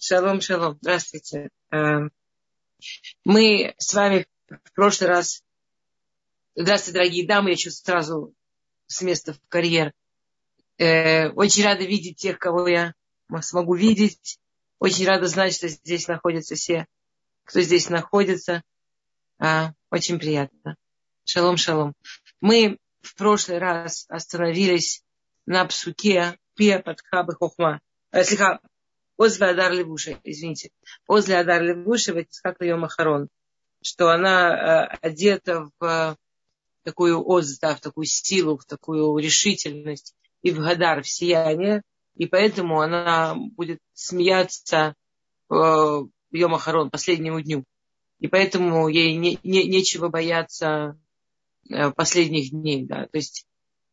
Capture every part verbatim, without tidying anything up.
Шалом, шалом. Здравствуйте. Мы с вами в прошлый раз... Здравствуйте, дорогие дамы. Я сейчас сразу с места в карьер. Очень рада видеть тех, кого я смогу видеть. Очень рада знать, что здесь находятся все, кто здесь находится. Очень приятно. Шалом, шалом. Мы в прошлый раз остановились на псуке Пия Патха Бехохма. Слиха. Возле Адар Левуша, извините, возле Адар Левуша, как Йом Ахарон, что она э, одета в э, такую оз, да, в такую силу, в такую решительность и в Гадар, в сияние, и поэтому она будет смеяться э, Йом Ахарон, последнему дню. И поэтому ей не, не, нечего бояться э, последних дней, да, то есть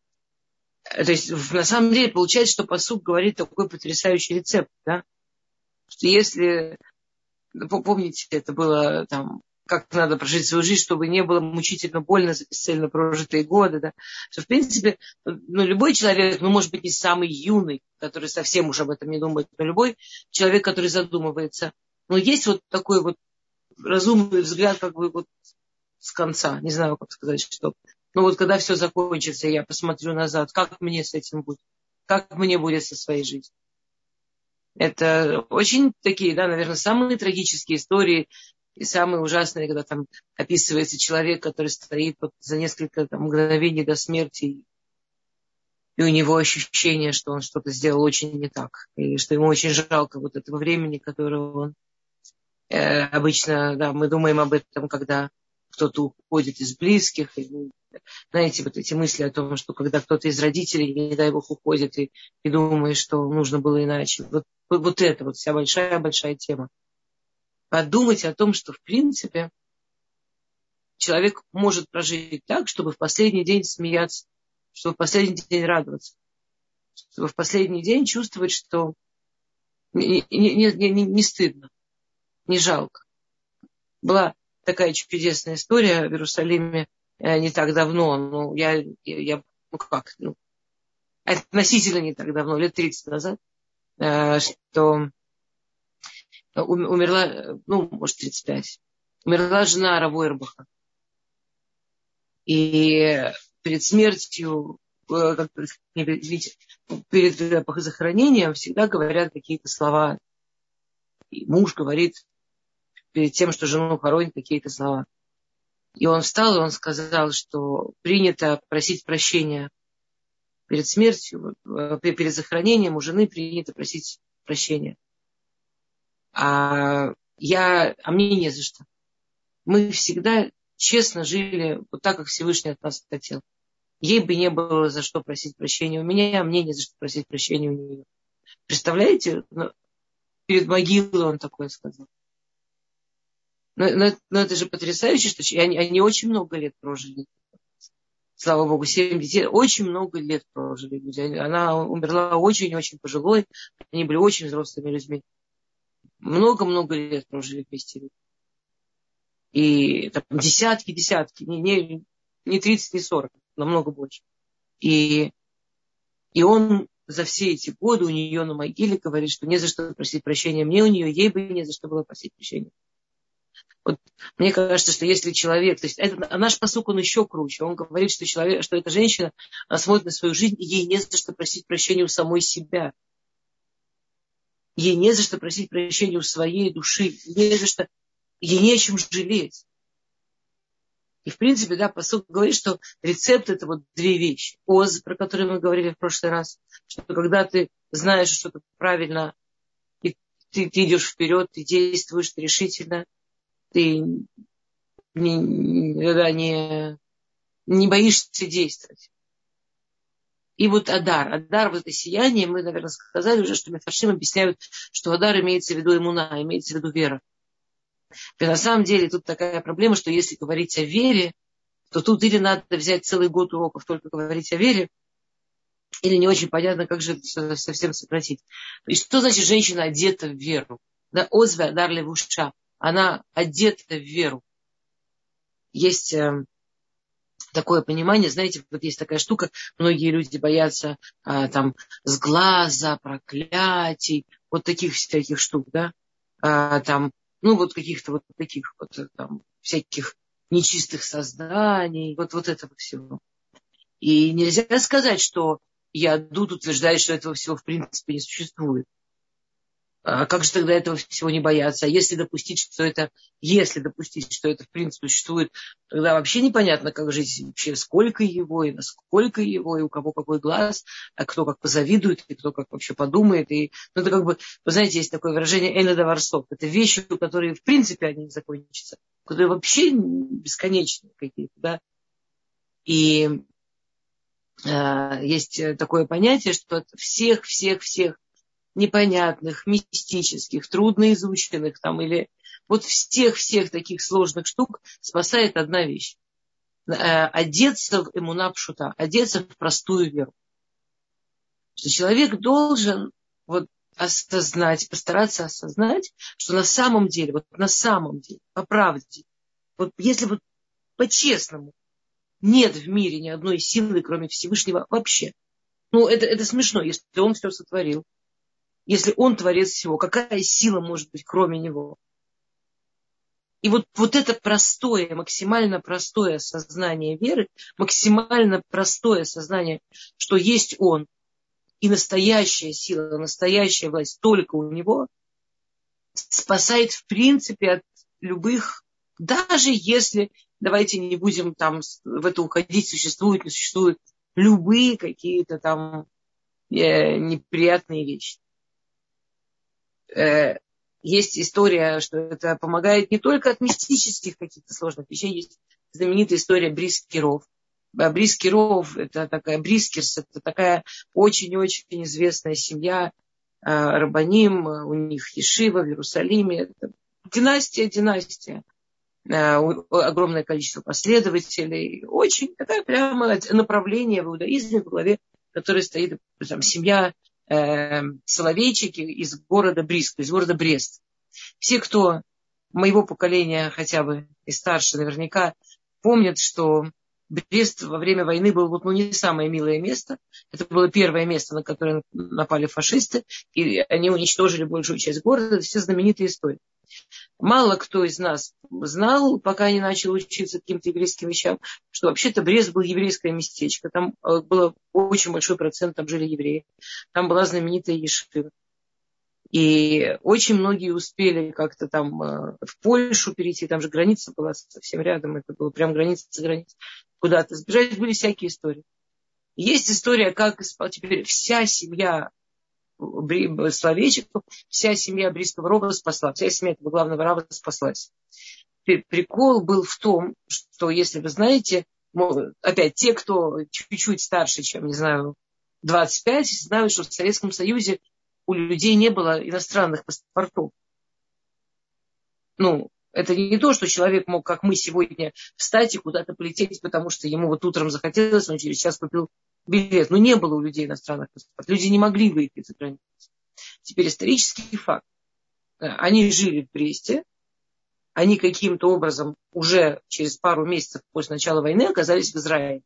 То есть, на самом деле, получается, что пасук говорит такой потрясающий рецепт, да? Что если, помните, это было там, как надо прожить свою жизнь, чтобы не было мучительно больно за бесцельно прожитые годы, да? Что, в принципе, ну, любой человек, ну, может быть, не самый юный, который совсем уже об этом не думает, но любой человек, который задумывается, но есть вот такой вот разумный взгляд, как бы вот с конца, не знаю, как сказать, что... Ну вот когда все закончится, я посмотрю назад, как мне с этим будет, как мне будет со своей жизнью. Это очень такие, да, наверное, самые трагические истории и самые ужасные, когда там описывается человек, который стоит вот за несколько там, мгновений до смерти, и у него ощущение, что он что-то сделал очень не так, и что ему очень жалко вот этого времени, которого он э, обычно, да, мы думаем об этом, когда кто-то уходит из близких, и, знаете, вот эти мысли о том, что когда кто-то из родителей, не дай бог, уходит, и, и думаешь, что нужно было иначе. Вот, вот это вот вся большая-большая тема. Подумать о том, что, в принципе, человек может прожить так, чтобы в последний день смеяться, чтобы в последний день радоваться, чтобы в последний день чувствовать, что не, не, не, не, не стыдно, не жалко. Была такая чудесная история в Иерусалиме не так давно, ну, я, я ну как, ну, относительно не так давно, лет тридцать назад, что умерла, ну, может, тридцать пять, умерла жена Рава Ойрбаха. И перед смертью, как, видите, перед захоронением всегда говорят какие-то слова. И муж говорит перед тем, что жену хоронит, какие-то слова. И он встал, и он сказал, что принято просить прощения перед смертью, перед захоронением у жены принято просить прощения. А, я, а мне не за что. Мы всегда честно жили вот так, как Всевышний от нас хотел. Ей бы не было за что просить прощения у меня, а мне не за что просить прощения у нее. Представляете? Перед могилой он такое сказал. Но, но, но это же потрясающе, что они, они очень много лет прожили. Слава Богу, семь детей. Очень много лет прожили люди. Она умерла очень-очень пожилой. Они были очень взрослыми людьми. Много-много лет прожили вместе. И там, десятки, десятки. Не, не, не тридцать, не сорок. Намного больше. И, и он за все эти годы у нее на могиле говорит, что не за что просить прощения мне, у нее, ей бы не за что было просить прощения. Вот, мне кажется, что если человек, то есть это, наш пасук, он еще круче. Он говорит, что, человек, что эта женщина, она смотрит на свою жизнь, и ей не за что просить прощения у самой себя. Ей не за что просить прощения у своей души. Не за что, ей не о чем жалеть. И, в принципе, да, пасук говорит, что рецепт — это вот две вещи. Оз, про которые мы говорили в прошлый раз, что когда ты знаешь, что это правильно, и ты, ты идешь вперед, ты действуешь, ты решительно, ты не, не, не боишься действовать. И вот Адар. Адар, вот это сияние, мы, наверное, сказали уже, что мефаршим объясняют, что Адар имеется в виду иммуна, имеется в виду вера. И на самом деле тут такая проблема, что если говорить о вере, то тут или надо взять целый год уроков только говорить о вере, или не очень понятно, как же это совсем сократить. И что значит женщина одета в веру? Да, Озве Адар Левуша. Она одета в веру. Есть э, такое понимание, знаете, вот есть такая штука, многие люди боятся э, там сглаза, проклятий, вот таких всяких штук, да, а, там, ну, вот каких-то вот таких вот там всяких нечистых созданий, вот, вот этого всего. И нельзя сказать, что Ядут утверждает, что этого всего в принципе не существует. А как же тогда этого всего не бояться? А если допустить, что это, если допустить, что это в принципе существует, тогда вообще непонятно, как жить, вообще сколько его, и насколько его, и у кого какой глаз, а кто как позавидует, и кто как вообще подумает. И, ну, это как бы, вы знаете, есть такое выражение «эльда варсов». Это вещи, которые в принципе они не закончатся, которые вообще бесконечные какие-то, да. И э, есть такое понятие, что от всех-всех-всех непонятных, мистических, трудноизученных там, или вот всех-всех таких сложных штук спасает одна вещь. Одеться в эмуна пшута, одеться в простую веру. Что человек должен вот осознать, постараться осознать, что на самом деле, вот на самом деле, по правде, вот если вот по-честному, нет в мире ни одной силы, кроме Всевышнего, вообще. Ну, это, это смешно, если он все сотворил. Если он творец всего, какая сила может быть кроме него? И вот, вот это простое, максимально простое осознание веры, максимально простое осознание, что есть он, и настоящая сила, настоящая власть только у него, спасает в принципе от любых, даже если, давайте не будем там в это уходить, существуют, не существуют, любые какие-то там э, неприятные вещи. Есть история, что это помогает не только от мистических каких-то сложных вещей. Есть знаменитая история Брискиров. Брискиров, это такая, Брискирс, это такая очень-очень известная семья, рабаним, у них ешива в Иерусалиме. Это династия, династия. Огромное количество последователей. Очень такая прямо направление в иудаизме, в главе, которое стоит там, семья соловейчики из города Бриск, из города Брест. Все, кто моего поколения хотя бы и старше, наверняка помнят, что Брест во время войны был вот, ну, не самое милое место. Это было первое место, на которое напали фашисты, и они уничтожили большую часть города. Это все знаменитые истории. Мало кто из нас знал, пока не начал учиться каким-то еврейским вещам, что вообще-то Брест был еврейское местечко. Там было очень большой процент, там жили евреи. Там была знаменитая ешива. И очень многие успели как-то там в Польшу перейти. Там же граница была совсем рядом. Это была прям граница за границей. Куда-то сбежать. Были всякие истории. Есть история, как теперь вся семья Соловейчиков, вся семья Брестского рога спасла. Вся семья этого главного раба спаслась. Прикол был в том, что, если вы знаете, опять те, кто чуть-чуть старше, чем, не знаю, двадцать пять, знают, что в Советском Союзе у людей не было иностранных паспортов. Ну, это не то, что человек мог, как мы сегодня, встать и куда-то полететь, потому что ему вот утром захотелось, он через час купил билет. Но не было у людей иностранных паспортов. Люди не могли выехать за границу. Теперь исторический факт. Они жили в Бресте. Они каким-то образом уже через пару месяцев после начала войны оказались в Израиле.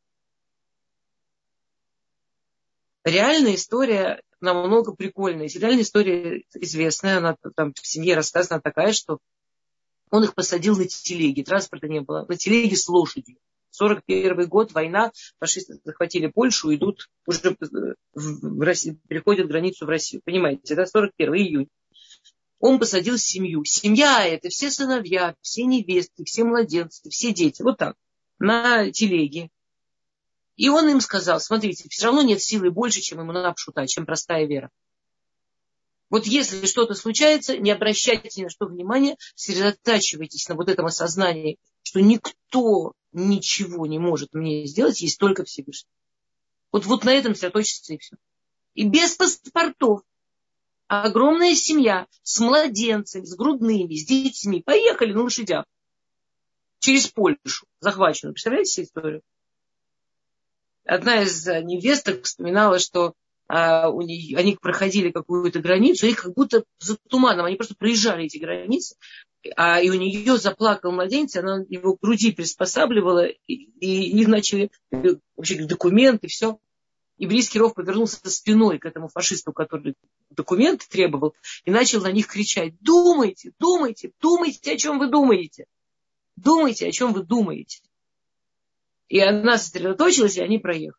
Реальная история намного прикольная. Реальная история известная. Она там в семье рассказана такая, что он их посадил на телеги. Транспорта не было. На телеге с лошадью. сорок первый год, война. Фашисты захватили Польшу, идут уже в Россию, переходят границу в Россию. Понимаете, да? сорок первый июня. Он посадил семью. Семья это все сыновья, все невестки, все младенцы, все дети. Вот так. На телеге. И он им сказал, смотрите, все равно нет силы больше, чем ему надо пшута, чем простая вера. Вот если что-то случается, не обращайте ни на что внимания, сосредотачивайтесь на вот этом осознании, что никто ничего не может мне сделать, есть только Всевышний. Вот, вот на этом сосредоточиться и все. И без паспортов. Огромная семья с младенцами, с грудными, с детьми. Поехали на лошадях. Через Польшу захваченную. Представляете себе историю? Одна из невесток вспоминала, что а, у нее, они проходили какую-то границу, их как будто за туманом, они просто проезжали эти границы, а, и у нее заплакал младенец, она его к груди приспосабливала, и, и, и начали вообще документы, все. И Брийский ров повернулся спиной к этому фашисту, который документы требовал, и начал на них кричать: думайте, думайте, думайте, о чем вы думаете. Думайте, о чем вы думаете. И она сосредоточилась, и они проехали.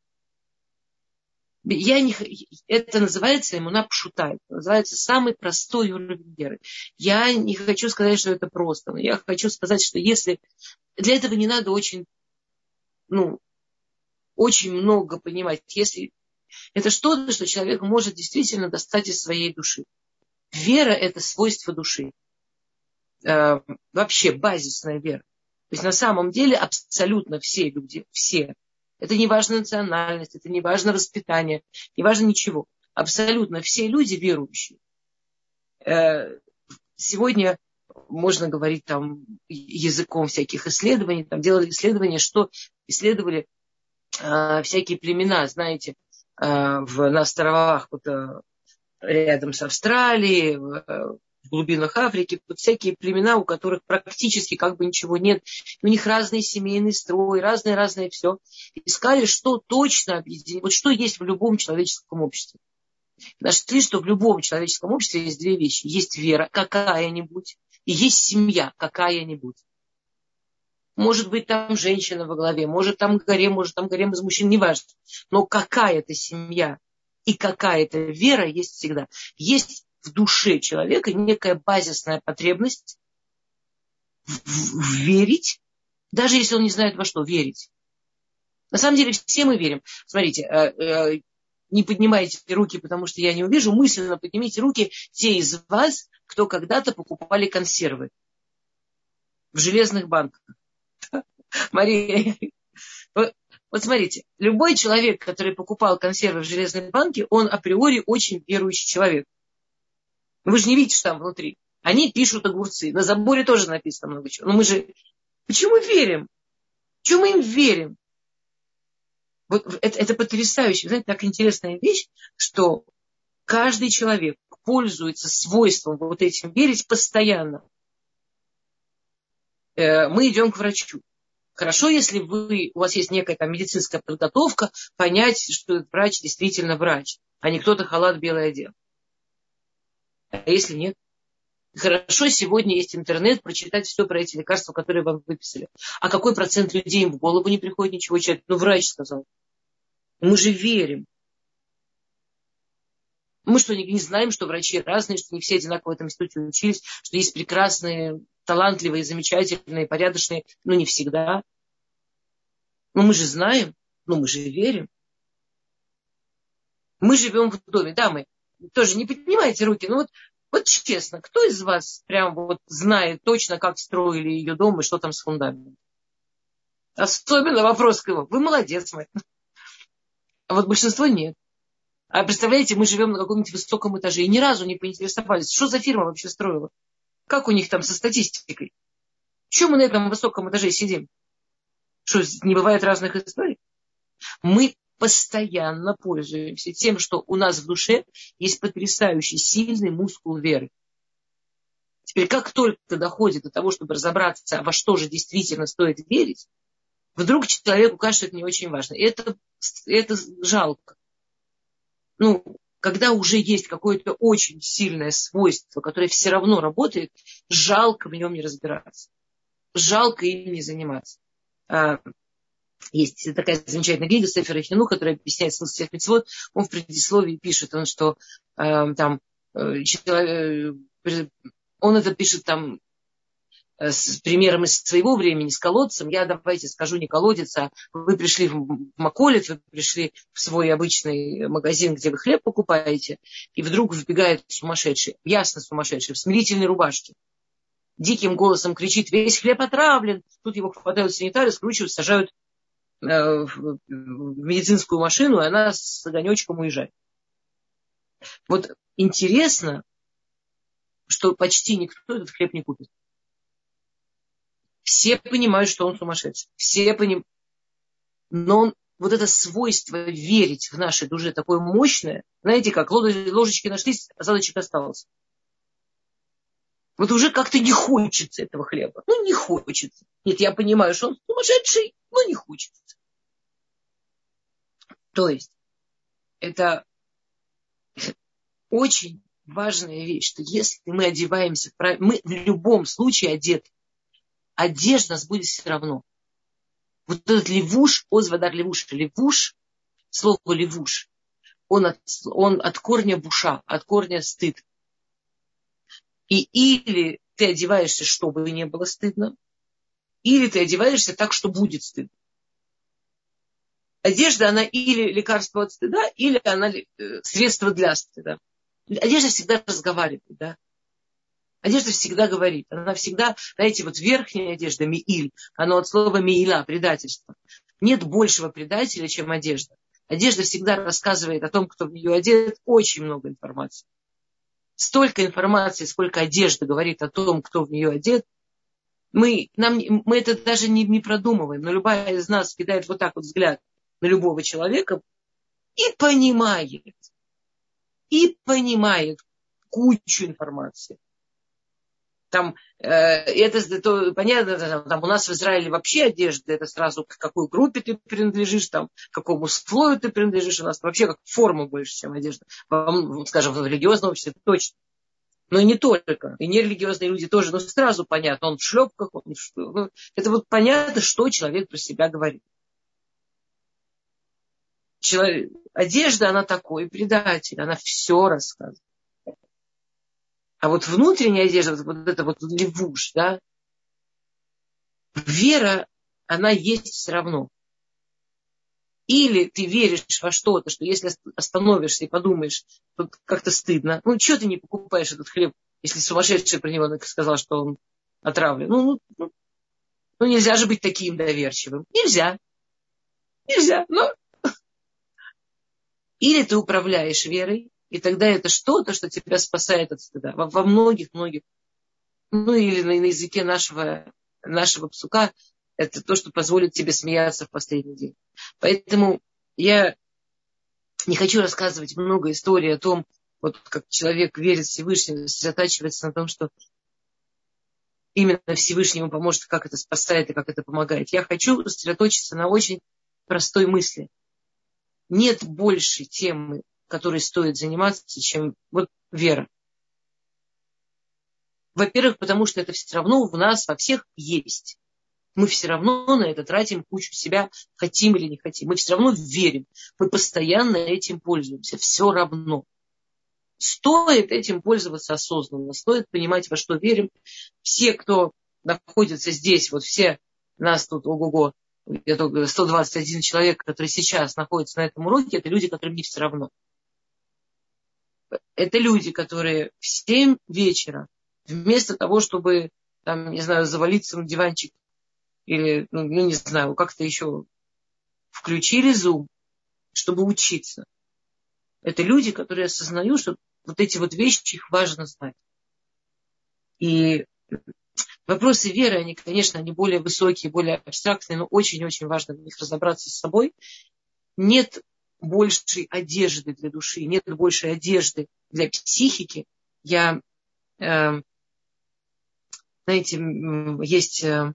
Я не, это называется эмуна пшута, это называется самый простой уровень веры. Я не хочу сказать, что это просто, но я хочу сказать, что если для этого не надо очень, ну, очень много понимать, если это что-то, что человек может действительно достать из своей души. Вера – это свойство души. Э, вообще базисная вера. То есть на самом деле абсолютно все люди, все, это не важно национальность, это не важно воспитание, не важно ничего. Абсолютно все люди верующие. Э, сегодня можно говорить там языком всяких исследований, там делали исследования, что исследовали э, всякие племена, знаете, э, в, на островах вот, э, рядом с Австралией, в, э, в глубинах Африки, вот всякие племена, у которых практически как бы ничего нет, у них разный семейный строй, разное-разное все. Искали, что точно объединяет, вот что есть в любом человеческом обществе. Нашли, что в любом человеческом обществе есть две вещи. Есть вера какая-нибудь, и есть семья какая-нибудь. Может быть, там женщина во главе, может, там гарем, может, там гарем из мужчин, неважно. Но какая-то семья и какая-то вера есть всегда. Есть в душе человека некая базисная потребность в, в, в верить, даже если он не знает во что верить. На самом деле все мы верим. Смотрите, э, э, не поднимайте руки, потому что я не увижу, мысленно поднимите руки те из вас, кто когда-то покупали консервы в железных банках. Мария, вот, вот смотрите, любой человек, который покупал консервы в железной банке, он априори очень верующий человек. Вы же не видите, что там внутри. Они пишут огурцы. На заборе тоже написано много чего. Но мы же... Почему верим? Почему мы им верим? Вот это, это потрясающе. Знаете, так интересная вещь, что каждый человек пользуется свойством вот этим верить постоянно. Э, мы идем к врачу. Хорошо, если вы, у вас есть некая там медицинская подготовка, понять, что этот врач действительно врач, а не кто-то халат белый одел. А если нет? Хорошо, сегодня есть интернет, прочитать все про эти лекарства, которые вам выписали. А какой процент людей им в голову не приходит ничего читать? Ну, врач сказал. Мы же верим. Мы что, не, не знаем, что врачи разные, что не все одинаково в этом институте учились, что есть прекрасные, талантливые, замечательные, порядочные, но не всегда. Но мы же знаем, но мы же верим. Мы живем в доме, да, мы тоже не поднимайте руки, но вот, вот честно, кто из вас прям вот знает точно, как строили ее дом и что там с фундаментом? Особенно вопрос к его. Вы молодец, мать. А вот большинство нет. А представляете, мы живем на каком-нибудь высоком этаже и ни разу не поинтересовались, что за фирма вообще строила. Как у них там со статистикой? Чего мы на этом высоком этаже сидим? Что, не бывает разных историй? Мы постоянно пользуемся тем, что у нас в душе есть потрясающий сильный мускул веры. Теперь, как только доходит до того, чтобы разобраться, во что же действительно стоит верить, вдруг человеку кажется, что это не очень важно. И это, это жалко. Ну, когда уже есть какое-то очень сильное свойство, которое все равно работает, жалко в нем не разбираться. Жалко им не заниматься. Есть такая замечательная книга Сефер Хинух, которая объясняет смысл всех мицвот. Он в предисловии пишет, он, что э, там, э, человек, э, он это пишет там э, с примером из своего времени, с колодцем. Я давайте скажу не колодец, а вы пришли в Маколет, вы пришли в свой обычный магазин, где вы хлеб покупаете, и вдруг вбегает сумасшедший, ясно сумасшедший, в смирительной рубашке. Диким голосом кричит: весь хлеб отравлен. Тут его хватают санитары, скручивают, сажают в медицинскую машину, и она с огонечком уезжает. Вот интересно, что почти никто этот хлеб не купит. Все понимают, что он сумасшедший. Все понимают. Но он, вот это свойство верить в нашей душе такое мощное, знаете как, ложечки нашлись, осадочек остался. Вот уже как-то не хочется этого хлеба. Ну, не хочется. Нет, я понимаю, что он сумасшедший, но не хочется. То есть, это очень важная вещь, что если мы одеваемся, мы в любом случае одеты, одежда нас будет все равно. Вот этот левуш, озвадар левуш, левуш, слово левуш, он от, он от корня буша, от корня стыд. И или ты одеваешься, чтобы не было стыдно, или ты одеваешься так, что будет стыдно. Одежда, она или лекарство от стыда, или она средство для стыда. Одежда всегда разговаривает, да. Одежда всегда говорит. Она всегда, знаете, вот верхняя одежда, мииль, она от слова миила, предательство. Нет большего предателя, чем одежда. Одежда всегда рассказывает о том, кто в нее одет, очень много информации. Столько информации, сколько одежда говорит о том, кто в нее одет, мы, нам, мы это даже не, не продумываем. Но любая из нас кидает вот так вот взгляд на любого человека и понимает, и понимает кучу информации. Там, э, это то, понятно, там у нас в Израиле вообще одежда, это сразу к какой группе ты принадлежишь, там, к какому слою ты принадлежишь. У нас вообще как форма больше, чем одежда. Скажем, в религиозном обществе точно. Но и не только. И нерелигиозные люди тоже, но сразу понятно, он в шлепках, он в шлепках. Это вот понятно, что человек про себя говорит. Человек, одежда, она такой предатель, она все рассказывает. А вот внутренняя одежда, вот это вот левуш, да, вера, она есть все равно. Или ты веришь во что-то, что если остановишься и подумаешь, тут как-то стыдно. Ну, что ты не покупаешь этот хлеб, если сумасшедший про него сказал, что он отравлен? Ну, ну, ну нельзя же быть таким доверчивым. Нельзя. Нельзя. Но... Или ты управляешь верой, и тогда это что-то, что тебя спасает от стыда. Во многих-многих. Ну, или на, на языке нашего, нашего псука, это то, что позволит тебе смеяться в последний день. Поэтому я не хочу рассказывать много историй о том, вот как человек верит в Всевышнего, сосредотачивается на том, что именно Всевышний ему поможет, как это спасает и как это помогает. Я хочу сосредоточиться на очень простой мысли. Нет большей темы, которой стоит заниматься, чем вот вера. Во-первых, потому что это все равно в нас, во всех есть. Мы все равно на это тратим кучу себя, хотим или не хотим. Мы все равно верим. Мы постоянно этим пользуемся. Все равно. Стоит этим пользоваться осознанно. Стоит понимать, во что верим. Все, кто находится здесь, вот все нас тут, ого-го, сто двадцать один человек, который сейчас находится на этом уроке, это люди, которым не все равно. Это люди, которые в семь вечера, вместо того, чтобы, там, не знаю, завалиться на диванчик, или, ну, ну, не знаю, как-то еще включили Zoom, чтобы учиться. Это люди, которые осознают, что вот эти вот вещи, их важно знать. И вопросы веры, они, конечно, они более высокие, более абстрактные, но очень-очень важно в них разобраться с собой. Нет большей одежды для души, нет большей одежды для психики. Я, э, знаете, есть... Э,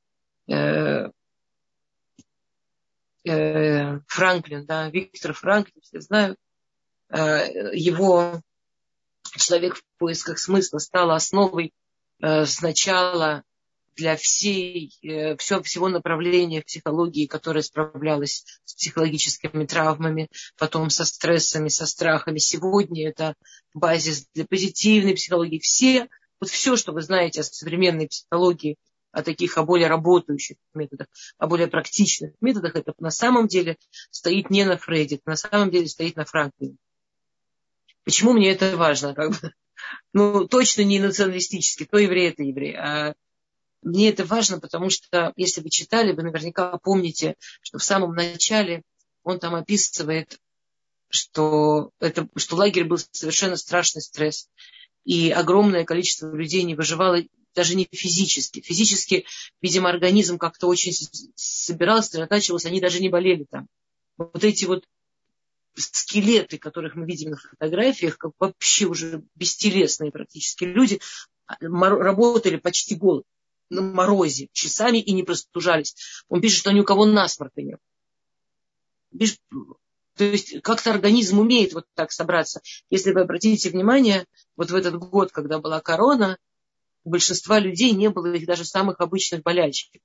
Франклин, да, Виктор Франклин, все знают, его «Человек в поисках смысла» стала основой сначала для всей, всего, всего направления в психологии, которое справлялось с психологическими травмами, потом со стрессами, со страхами. Сегодня это базис для позитивной психологии. Все, вот все, что вы знаете о современной психологии, о таких, о более работающих методах, о более практичных методах, это на самом деле стоит не на Фрейде, это на самом деле стоит на Франклине. Почему мне это важно? Как бы, ну, точно не националистически, то еврей, это еврей. А мне это важно, потому что, если вы читали, вы наверняка помните, что в самом начале он там описывает, что, это, что лагерь был совершенно страшный стресс, и огромное количество людей не выживало даже не физически. Физически, видимо, организм как-то очень собирался, сосредотачивался, они даже не болели там. Вот эти вот скелеты, которых мы видим на фотографиях, как вообще уже бестелесные практически люди, работали почти голые, на морозе, часами и не простужались. Он пишет, что ни у кого насморка нет. Пишет, То есть как-то организм умеет вот так собраться. Если вы обратите внимание, вот в этот год, когда была корона, у большинства людей не было их даже самых обычных болячек.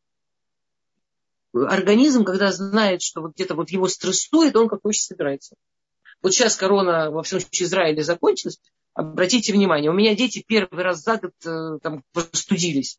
Организм, когда знает, что вот где-то вот его стрессует, он как хочет собирается. Вот сейчас корона, во всем случае, Израиле закончилась. Обратите внимание, у меня дети первый раз за год э, там простудились.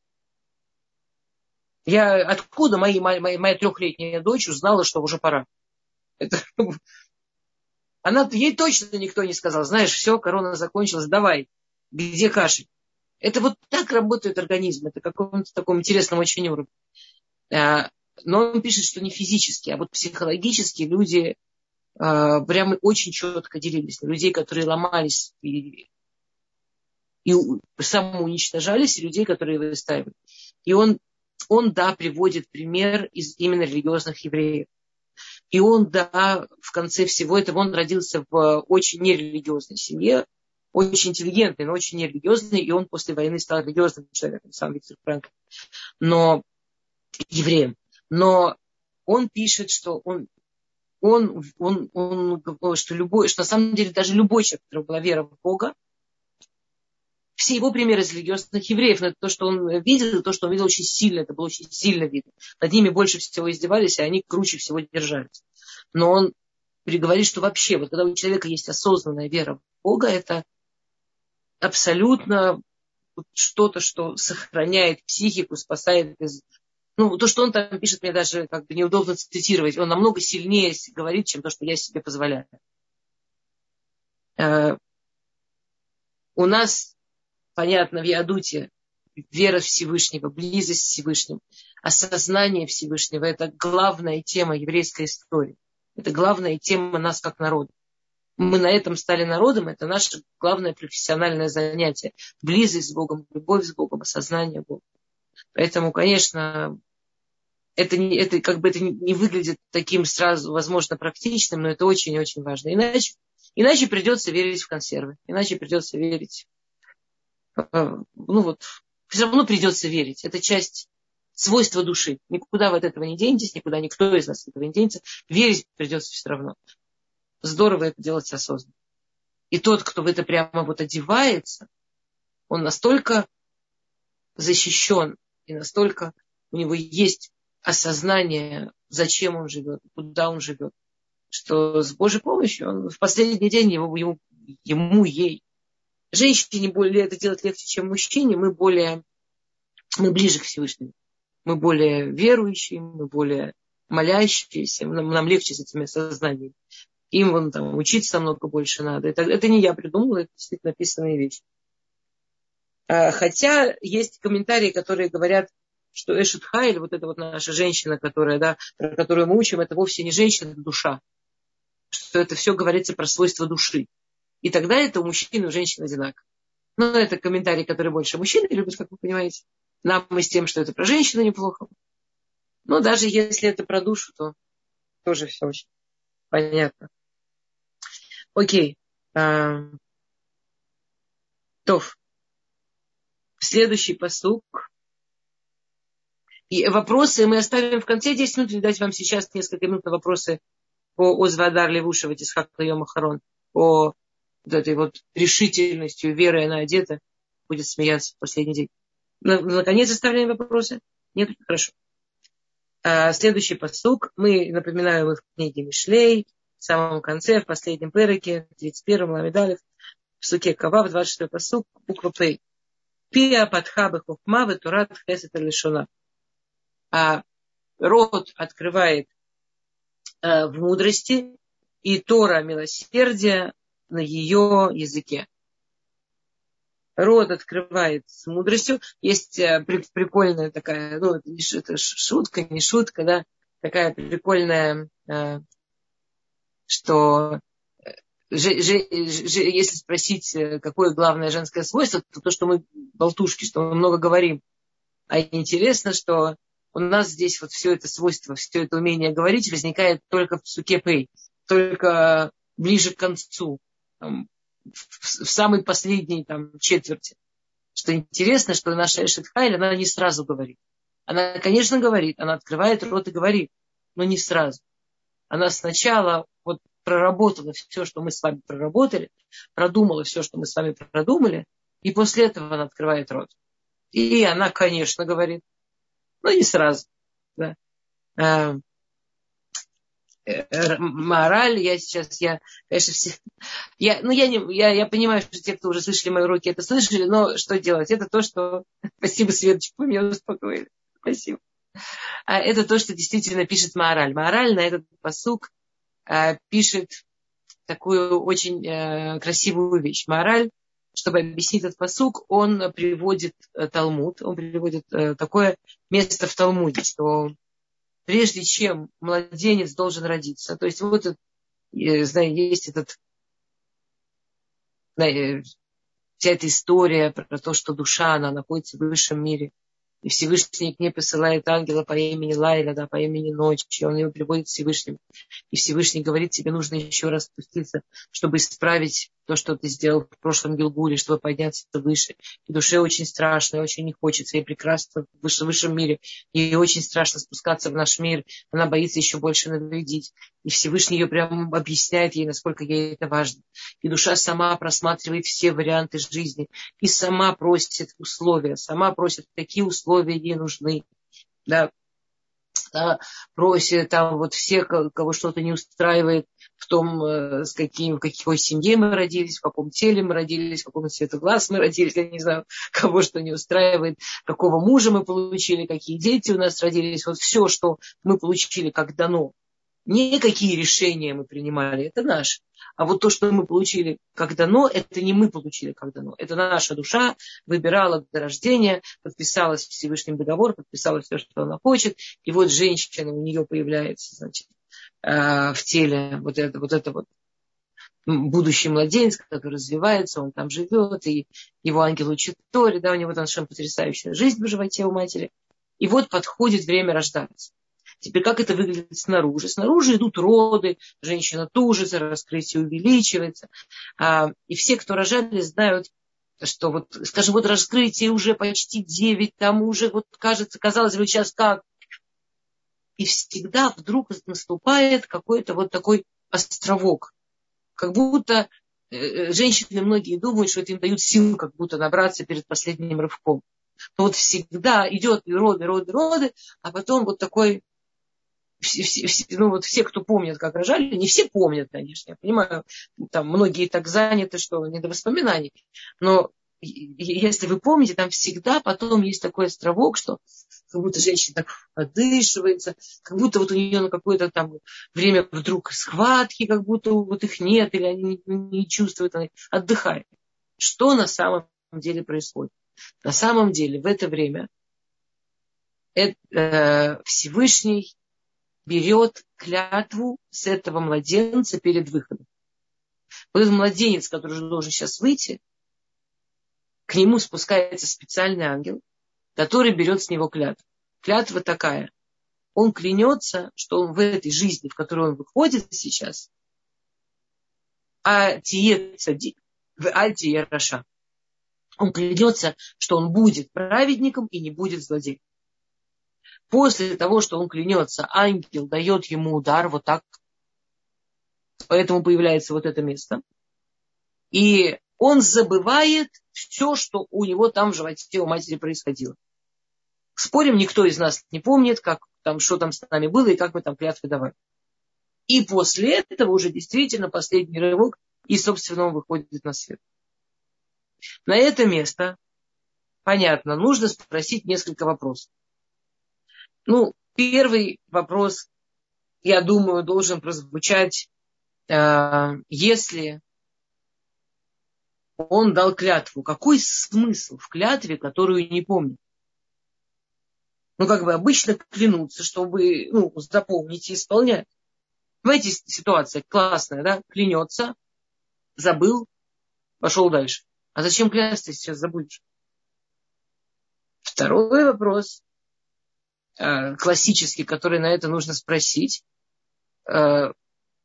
Я откуда мои, моя, моя трехлетняя дочь узнала, что уже пора? Это, она, ей точно никто не сказал, знаешь, все, корона закончилась, давай, где кашель? Это вот так работает организм, это каком-то таком интересном очень уровне. Но он пишет, что не физически, а вот психологически люди прямо очень четко делились на людей, которые ломались и, и самоуничтожались, и людей, которые выстаивали. И он, он, да, приводит пример из именно религиозных евреев. И он, да, в конце всего этого, он родился в очень нерелигиозной семье, очень интеллигентный, но очень нерелигиозный, и он после войны стал религиозным человеком, сам Виктор Франкл, но евреем. Но он пишет, что он, он, он, он, что, любой, что на самом деле даже любой человек, у которого была вера в Бога, все его примеры из религиозных евреев, но это то, что он видел, то, что он видел очень сильно, это было очень сильно видно. Над ними больше всего издевались, и они круче всего держались. Но он говорит, что вообще, вот когда у человека есть осознанная вера в Бога, это абсолютно что-то, что сохраняет психику, спасает из... Ну, то, что он там пишет, мне даже как бы неудобно цитировать. Он намного сильнее говорит, чем то, что я себе позволяю. У нас, понятно, в Иадуте вера в Всевышнего, близость к Всевышнему, осознание Всевышнего – это главная тема еврейской истории. Это главная тема нас как народа. Мы на этом стали народом, это наше главное профессиональное занятие. Близость с Богом, любовь с Богом, осознание Бога. Поэтому, конечно, это, не, это как бы это не выглядит таким сразу, возможно, практичным, но это очень-очень важно. Иначе, иначе придется верить в консервы, иначе придется верить. Ну вот, все равно придется верить. Это часть свойства души. Никуда вы от этого не денетесь, никуда никто из нас от этого не денется. Верить придется все равно. Здорово это делать осознанно. И тот, кто в это прямо вот одевается, он настолько защищен, и настолько у него есть осознание, зачем он живет, куда он живет, что с Божьей помощью он в последний день его, ему, ему, ей. Женщине более это делать легче, чем мужчине. Мы более, мы ближе к Всевышнему. Мы более верующие, мы более молящиеся, нам, нам легче с этими сознаниями. Им вон, там, учиться намного больше надо. Это, это не я придумала, это действительно написанные вещи. А, хотя есть комментарии, которые говорят, что Эшет Хайль, вот эта вот наша женщина, которая, да, про которую мы учим, это вовсе не женщина, это душа. Что это все говорится про свойства души. И тогда это у мужчин и у женщин одинаково. Но это комментарий, который больше мужчины любят, как вы понимаете. Нам мы с тем, что это про женщину неплохо. Но даже если это про душу, то тоже все очень понятно. Окей. А, Тов. Следующий пасук. И вопросы мы оставим в конце десять минут, или дать вам сейчас несколько минут на вопросы по Озвадар Левушева, Тисхак Йом Ахарон, по вот этой вот решительностью, верой она одета, будет смеяться в последний день. Наконец оставляем вопросы? Нет? Хорошо. А следующий пасук. Мы напоминаем их в книге Мишлей, в самом конце, в последнем переке, тридцать первом ламедалев, в суке Кава, в двадцать шестой пасук, буква П. Пия патха бехухма ветурат хесет лишона. А рот открывает э, в мудрости, и Тора милосердия на ее языке. Рот открывает с мудростью. Есть э, при, прикольная такая, ну, это шутка, не шутка, да, такая прикольная, э, что же, же, же, если спросить, какое главное женское свойство, то то, что мы болтушки, что мы много говорим. А интересно, что у нас здесь вот все это свойство, все это умение говорить возникает только в суке Пей, только ближе к концу, там, в, в самой последней там, четверти. Что интересно, что наша Эшет Хайль, она не сразу говорит. Она, конечно, говорит, она открывает рот и говорит, но не сразу. она сначала вот проработала все, что мы с вами проработали, продумала все, что мы с вами продумали, и после этого она открывает рот. И она, конечно, говорит, но не сразу. Да. Мораль, я сейчас, я, конечно, все, я, ну, я, не, я, я понимаю, что те, кто уже слышали мои уроки, это слышали, но что делать? Это то, что... Спасибо, Светочка, вы меня успокоили. Спасибо. А это то, что действительно пишет Мораль. Мораль на этот пасук а, пишет такую очень а, красивую вещь. Мораль, чтобы объяснить этот пасук, он приводит а, Талмуд, он приводит а, такое место в Талмуде, что прежде чем младенец должен родиться, то есть вот, знаю, есть этот, знаю, вся эта история про то, что душа, она находится в высшем мире, и Всевышний к ней посылает ангела по имени Лайла, да, по имени Ночь, и он ее приводит к Всевышнему. И Всевышний говорит, тебе нужно еще раз спуститься, чтобы исправить то, что ты сделал в прошлом Гилгуле, чтобы подняться выше. И душе очень страшно, и очень не хочется, ей прекрасно в высшем, высшем мире. Ей очень страшно спускаться в наш мир, она боится еще больше навредить. И Всевышний ее прямо объясняет ей, насколько ей это важно. И душа сама просматривает все варианты жизни, и сама просит условия, сама просит, какие условия ей нужны. Да. Да, просит там вот все, кого что-то не устраивает в том, с каким, в какой семье мы родились, в каком теле мы родились, в каком цвете глаз мы родились, я не знаю, кого что не устраивает, какого мужа мы получили, какие дети у нас родились, вот все, что мы получили как дано. Не какие решения мы принимали, это наше. А вот то, что мы получили как дано, это не мы получили как дано. Это наша душа выбирала до рождения, подписала с Всевышним договор, подписала все, что она хочет. И вот женщина, у нее появляется, значит, в теле вот это вот, это вот будущий младенец, который развивается, он там живет, и его ангел учит Торе, да, у него там совершенно потрясающая жизнь в животе у матери. И вот подходит время рождаться. Теперь как это выглядит снаружи? Снаружи идут роды, женщина тужится, раскрытие увеличивается. И все, кто рожали, знают, что вот, скажем, вот раскрытие уже почти девять, там уже вот кажется, казалось бы, сейчас как. И всегда вдруг наступает какой-то вот такой островок. Как будто женщины многие думают, что это им дают силу как будто набраться перед последним рывком. Но вот всегда идет и роды, роды, роды, а потом вот такой... Все, все, ну вот все, кто помнит, как рожали, не все помнят, конечно, я понимаю, там многие так заняты, что не до воспоминаний, но если вы помните, там всегда потом есть такой островок, что как будто женщина так подышивается, как будто вот у нее на какое-то там время вдруг схватки, как будто вот их нет, или они не, не чувствуют, они отдыхают. Что на самом деле происходит? На самом деле в это время это, э, Всевышний берет клятву с этого младенца перед выходом. Вот этот младенец, который уже должен сейчас выйти, к нему спускается специальный ангел, который берет с него клятву. Клятва такая. Он клянется, что он в этой жизни, в которой он выходит сейчас, а тие цадик, в аль тие раша. Он клянется, что он будет праведником и не будет злодеем. После того, что он клянется, ангел дает ему удар вот так. Поэтому появляется вот это место. И он забывает все, что у него там в животе у матери происходило. Спорим, никто из нас не помнит, как там, что там с нами было и как мы там клятвы давали. И после этого уже действительно последний рывок, и, собственно, он выходит на свет. На это место, понятно, нужно спросить несколько вопросов. Ну, первый вопрос, я думаю, должен прозвучать, э, если он дал клятву, какой смысл в клятве, которую не помнит? Ну, как бы обычно клянутся, чтобы, ну, запомнить и исполнять. В этой ситуации классная, да, клянется, забыл, пошел дальше. А зачем клясться, сейчас забудешь? Второй вопрос, классический, который на это нужно спросить. А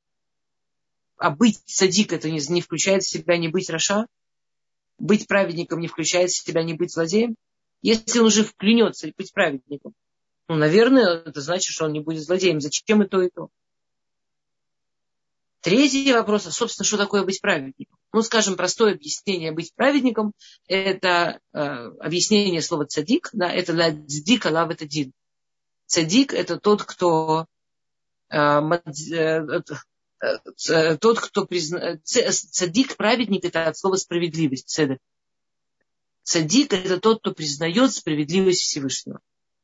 быть садик, это не, не включает в себя не быть раша? Быть праведником не включает в себя не быть злодеем? Если он уже вклянется быть праведником, ну, наверное, это значит, что он не будет злодеем. Зачем и то, и то? Третий вопрос, а, собственно, что такое быть праведником? Ну, скажем, простое объяснение быть праведником – это э, объяснение слова цадик, да, это ла цдик алав это дин. Цадик – это тот, кто э, э, э, тот, кто признает, цадик, праведник – это от слова справедливость, цедек. Цадик – это тот, кто признает справедливость Всевышнего.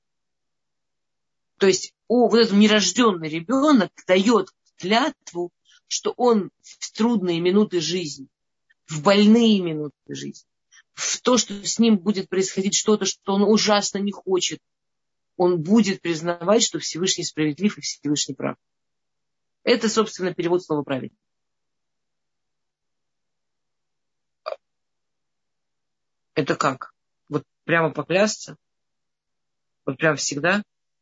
То есть о, вот этот нерожденный ребенок дает клятву, что он в трудные минуты жизни, в больные минуты жизни, в то, что с ним будет происходить что-то, что он ужасно не хочет, он будет признавать, что Всевышний справедлив и Всевышний прав. Это, собственно, перевод слова праведник. Это как? Вот прямо поклясться? Вот прямо всегда?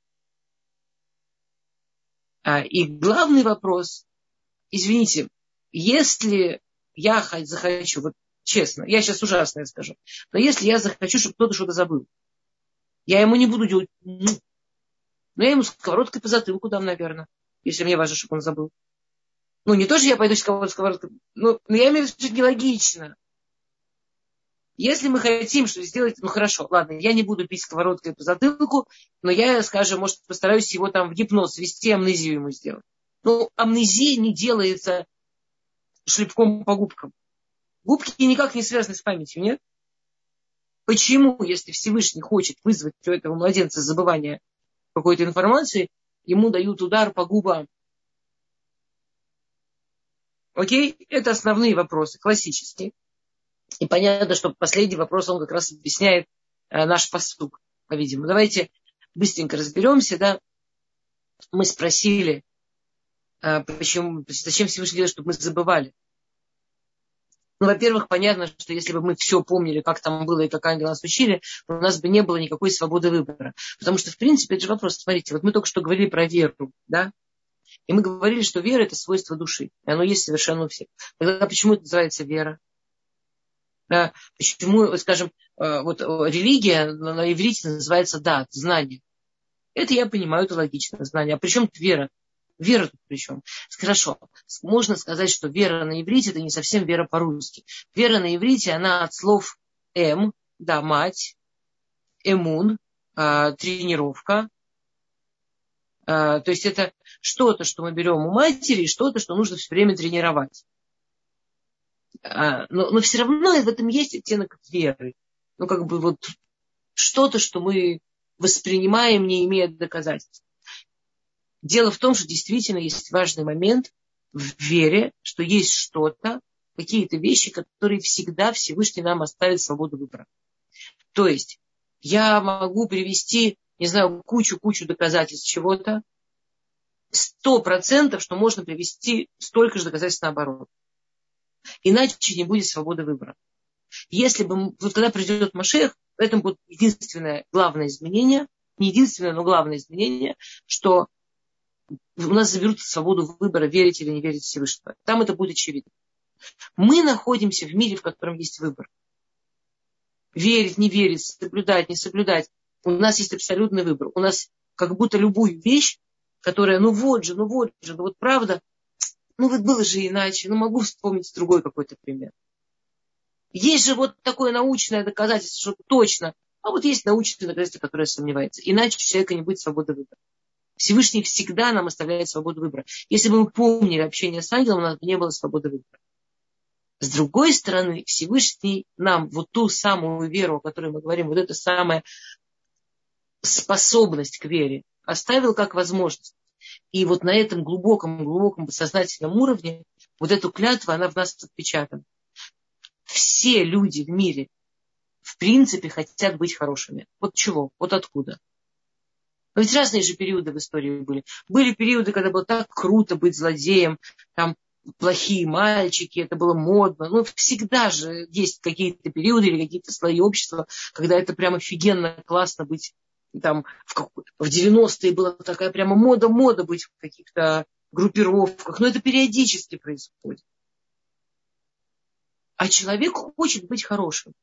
А, и главный вопрос, извините, если я захочу, вот честно, я сейчас ужасное скажу, но если я захочу, чтобы кто-то что-то забыл, я ему не буду делать, но я ему сковородкой по затылку дам, наверное, если мне важно, чтобы он забыл. Ну, не то, что я пойду сковородкой, но, но я имею в виду, что это нелогично. Если мы хотим что сделать, ну хорошо, ладно, я не буду бить сковородкой по затылку, но я, скажем, может, постараюсь его там в гипноз ввести, амнезию ему сделать. Ну, амнезия не делается шлепком по губкам. Губки никак не связаны с памятью, нет? Почему, если Всевышний хочет вызвать у этого младенца забывание какой-то информации, ему дают удар по губам? Окей? Это основные вопросы, классические. И понятно, что последний вопрос, он как раз объясняет э, наш поступок, по-видимому. Давайте быстренько разберемся, да. Мы спросили, э, почему, зачем Всевышний делает, чтобы мы забывали. Ну, во-первых, понятно, что если бы мы все помнили, как там было и как ангелы нас учили, у нас бы не было никакой свободы выбора. Потому что, в принципе, это же вопрос. Смотрите, вот мы только что говорили про веру, да. И мы говорили, что вера – это свойство души. И оно есть совершенно у всех. Тогда почему это называется вера? Да, почему, скажем, вот религия на иврите называется дат, знание. Это я понимаю, это логично, знание. А при чем тут вера? Вера тут при чем? Хорошо, можно сказать, что вера на иврите это не совсем вера по-русски. Вера на иврите, она от слов эм, да, мать, эмун, э, тренировка. Э, то есть это что-то, что мы берем у матери, и что-то, что нужно все время тренировать. Но, но все равно в этом есть оттенок веры. Ну, как бы вот что-то, что мы воспринимаем, не имея доказательств. Дело в том, что действительно есть важный момент в вере, что есть что-то, какие-то вещи, которые всегда Всевышний нам оставит свободу выбора. То есть я могу привести, не знаю, кучу-кучу доказательств чего-то, сто процентов, что можно привести столько же доказательств наоборот. Иначе не будет свободы выбора. Если бы, вот когда придет Машиах, в этом будет единственное главное изменение, не единственное, но главное изменение, что у нас заберут свободу выбора, верить или не верить в Всевышнего. Там это будет очевидно. Мы находимся в мире, в котором есть выбор. Верить, не верить, соблюдать, не соблюдать. У нас есть абсолютный выбор. У нас как будто любую вещь, которая, ну вот же, ну вот же, ну вот правда, ну вот было же иначе, ну могу вспомнить другой какой-то пример. Есть же вот такое научное доказательство, что точно, а вот есть научное доказательство, которое сомневается. Иначе у человека не будет свободы выбора. Всевышний всегда нам оставляет свободу выбора. Если бы мы помнили общение с ангелом, у нас бы не было свободы выбора. С другой стороны, Всевышний нам вот ту самую веру, о которой мы говорим, вот эту самую способность к вере оставил как возможность. И вот на этом глубоком-глубоком подсознательном уровне вот эту клятву, она в нас отпечатана. Все люди в мире, в принципе, хотят быть хорошими. Вот чего? Вот откуда? Но ведь разные же периоды в истории были. Были периоды, когда было так круто быть злодеем, там плохие мальчики, это было модно. Ну, всегда же есть какие-то периоды или какие-то слои общества, когда это прям офигенно классно быть там в, как... в девяностые была такая прямо мода-мода быть в каких-то группировках. Но это периодически происходит. А человек хочет быть хорошим.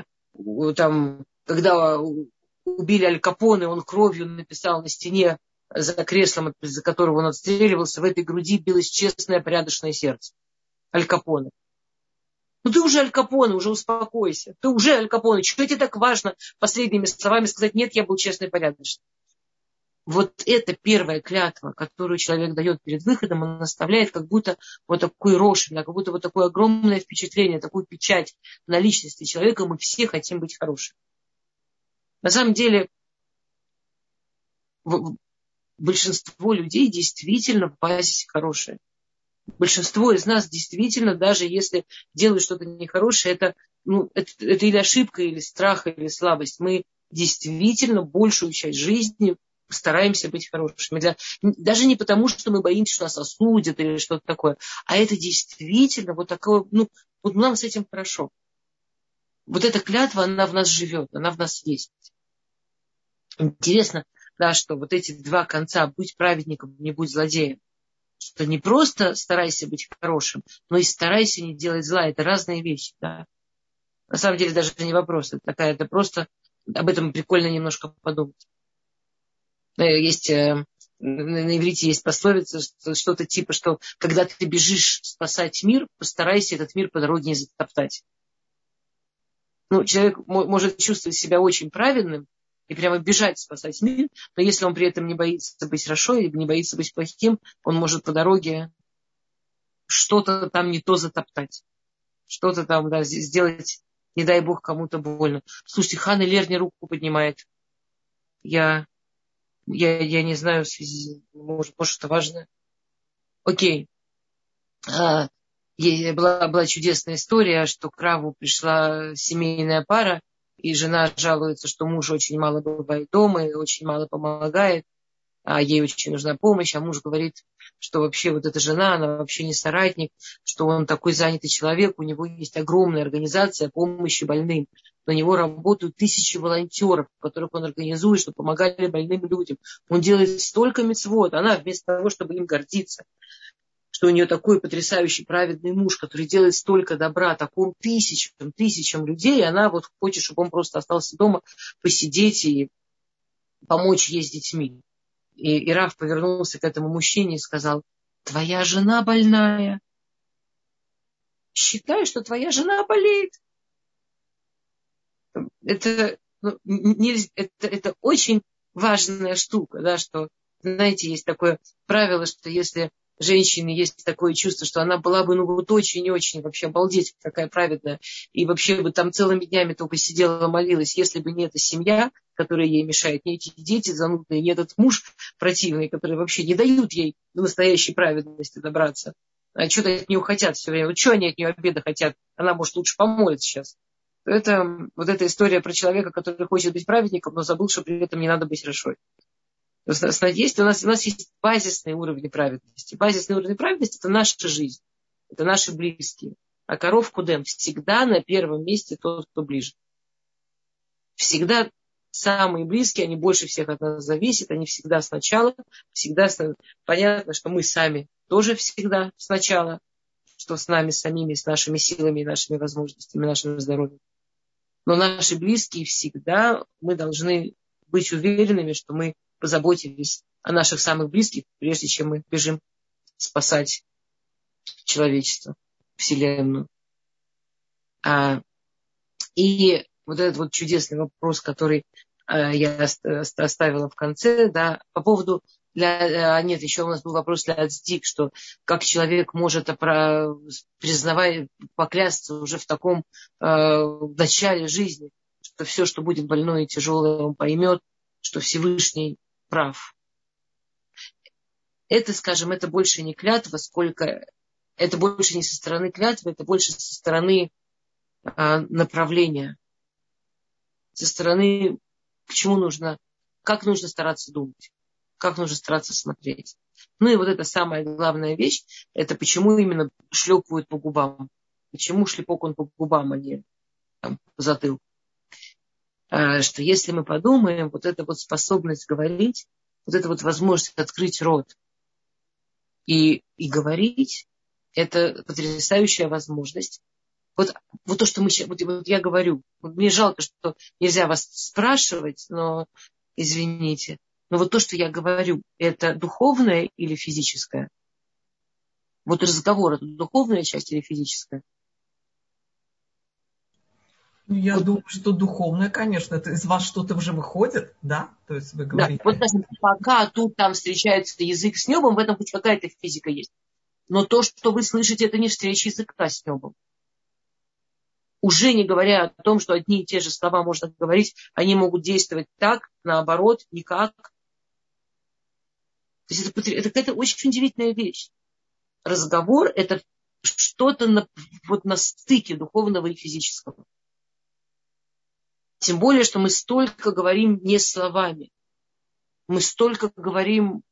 Там, когда убили Аль Капоне, он кровью написал на стене за креслом, из-за которого он отстреливался, в этой груди билось честное, порядочное сердце. Аль Капоне. Ну ты уже Аль Капоне, уже успокойся. Ты уже Аль Капоне. Что тебе так важно последними словами сказать: нет, я был честный и порядочный? Вот это первая клятва, которую человек дает перед выходом, он оставляет как будто вот такой рошин, как будто вот такое огромное впечатление, такую печать на личности человека. Мы все хотим быть хорошими. На самом деле, большинство людей действительно в базисе хорошие. Большинство из нас действительно, даже если делают что-то нехорошее, это, ну, это, это или ошибка, или страх, или слабость. Мы действительно большую часть жизни стараемся быть хорошими. Для, даже не потому, что мы боимся, что нас осудят или что-то такое, а это действительно вот такое, ну, вот нам с этим хорошо. Вот эта клятва, она в нас живет, она в нас есть. Интересно, да, что вот эти два конца, будь праведником, не будь злодеем, что не просто старайся быть хорошим, но и старайся не делать зла. Это разные вещи. Да? На самом деле даже это не вопрос. Это, такая, это просто об этом прикольно немножко подумать. Есть, на иврите есть пословица, что-то типа, что когда ты бежишь спасать мир, постарайся этот мир по дороге не затоптать. Ну, человек может чувствовать себя очень праведным и прямо бежать спасать мир, но если он при этом не боится быть хорошо и не боится быть плохим, он может по дороге что-то там не то затоптать. Что-то там, да, сделать, не дай бог, кому-то больно. Слушайте, Ханна Лерни руку поднимает. Я, я, я не знаю, в связи, может, может, это важно. Окей. А, была, была чудесная история, что к Раву пришла семейная пара, и жена жалуется, что муж очень мало бывает дома и очень мало помогает, а ей очень нужна помощь, а муж говорит, что вообще вот эта жена, она вообще не соратник, что он такой занятый человек, у него есть огромная организация помощи больным. На него работают тысячи волонтеров, которых он организует, чтобы помогали больным людям. Он делает столько мицвот, она вместо того, чтобы им гордиться, что у нее такой потрясающий праведный муж, который делает столько добра таким тысячам, тысячам людей, она вот хочет, чтобы он просто остался дома, посидеть и помочь ей с детьми. И, и Рав повернулся к этому мужчине и сказал: твоя жена больная. Считай, что твоя жена болеет. Это, ну, не, это, это очень важная штука, да, что, знаете, есть такое правило, что если женщины есть такое чувство, что она была бы, ну, вот очень и очень вообще обалдеть, какая праведная, и вообще бы там целыми днями только сидела, молилась, если бы не эта семья, которая ей мешает, не эти дети занудные, не этот муж противный, который вообще не дают ей до настоящей праведности добраться. А что-то от нее хотят все время. Вот что они от нее обеда хотят? Она, может, лучше помолится сейчас. Это вот эта история про человека, который хочет быть праведником, но забыл, что при этом не надо быть хорошо. То есть, есть, у, нас, у нас есть базисные уровни праведности. Базисный уровень праведности – это наша жизнь, это наши близкие. А коров кудем всегда на первом месте тот, кто ближе. Всегда самые близкие, они больше всех от нас зависят, они всегда сначала, всегда понятно, что мы сами тоже всегда сначала, что с нами самими, с нашими силами, нашими возможностями, нашим здоровьем. Но наши близкие всегда, мы должны быть уверенными, что мы позаботились о наших самых близких, прежде чем мы бежим спасать человечество, Вселенную. А, и вот этот вот чудесный вопрос, который а, я оставила в конце, да, по поводу, для, а, нет, еще у нас был вопрос для Ацдик, что как человек может опра, признавая, поклясться уже в таком а, в начале жизни, что все, что будет больное и тяжелое, он поймет, что Всевышний прав. Это, скажем, это больше не клятва, сколько это больше не со стороны клятвы, это больше со стороны а, направления, со стороны, к чему нужно, как нужно стараться думать, как нужно стараться смотреть. Ну и вот это самая главная вещь, это почему именно шлепают по губам. Почему шлепок он по губам, а не там, по затылку. А, что если мы подумаем, вот эта вот способность говорить, вот эта вот возможность открыть рот и, и говорить, это потрясающая возможность. Вот, вот то, что мы сейчас, вот, вот я говорю, вот мне жалко, что нельзя вас спрашивать, но извините, Но вот то, что я говорю, это духовное или физическое? Вот разговор, это духовная часть или физическая? Ну, я Вот, думаю, что духовное, конечно. Это из вас что-то уже выходит, да? То есть вы да, говорите. вот скажем, пока тут там встречается язык с небом, в этом хоть какая-то физика есть. Но то, что вы слышите, это не встреча языка с небом. Уже не говоря о том, что одни и те же слова можно говорить, они могут действовать так, наоборот, никак. То есть это, это какая-то очень удивительная вещь. Разговор – это что-то на, вот на стыке духовного и физического. Тем более, что мы столько говорим не словами. Мы столько говорим